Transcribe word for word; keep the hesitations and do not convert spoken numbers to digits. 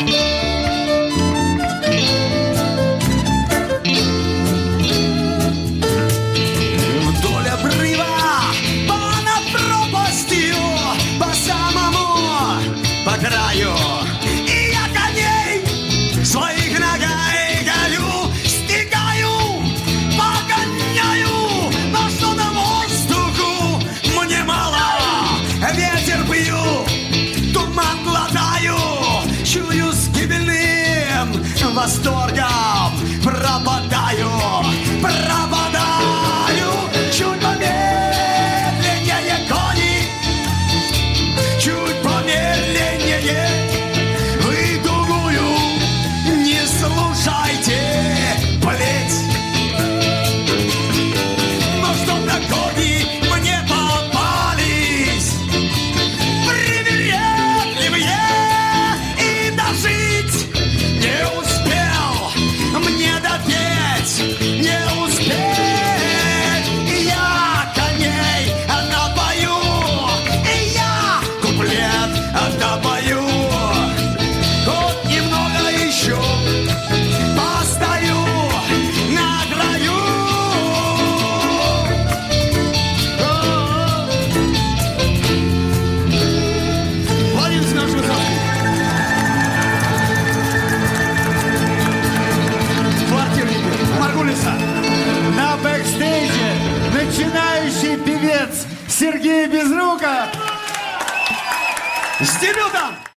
Вдоль обрыва, понад пропастью, по самому, по краю. И я коней своих ногой голю, стигаю, погоняю, но что на воздуху мне мало. Ветер пью, туман глотаю, чую с гибельным восторгом. Пропадаю, пропадаю, чуть помедленнее кони, чуть помедленнее. Вы дугую не слушайте, плеть. Но чтоб на кони мне попались привередливые, и дожить не успел мне допеть, не успеть. И я коней напою, и я куплет допою. Хоть немного еще постою на краю. Владимир Семенович Высоцкий. Квартирники Маргулиса. На бэкстейже начинающий певец Сергей Безруков. С дебютом!